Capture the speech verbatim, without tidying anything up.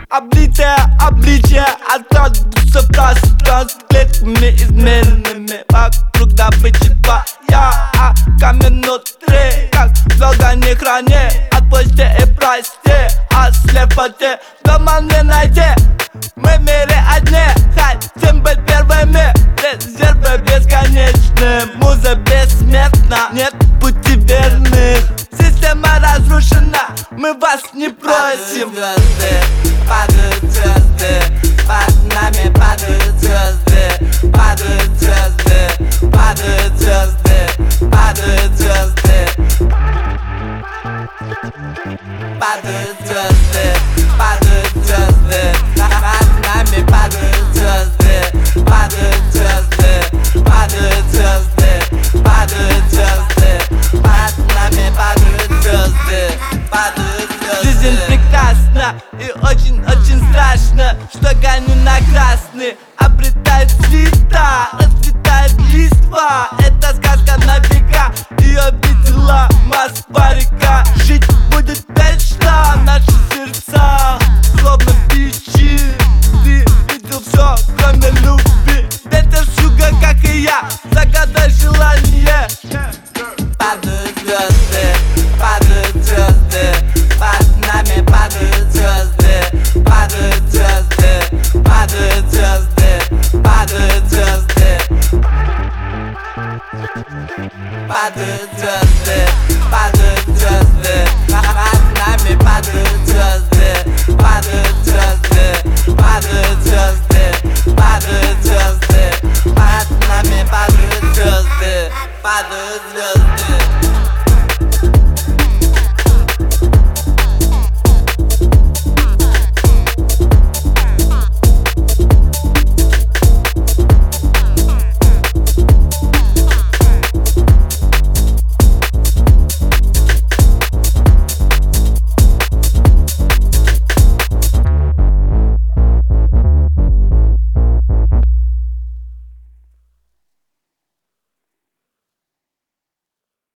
Облитое обличие откладываются пространств клетками измеренными. Вокруг добычи твоя, а камень внутри, как в органе храни. Отпусти и прости, а слепоте дома не найти. Мы в мире одни, хотим быть первыми. Резервы бесконечны, муза бессмертна, нет пути верных. Система разрушена, мы вас не просим. Падают звезды, под нами падают звезды, падают звезды, падают звезды, падают звезды, падают звезды, падают звезды, под нами падают звезды, падают звезды, падают звезды, падают звезды, под нами падают звезды, падают звезды. Жизнь прекрасна и очень-очень страшно, что гоню на красный. Обретает цвета, расцветает листва. Это сказка на века, ее видела Москва-река. Жить будет дальше.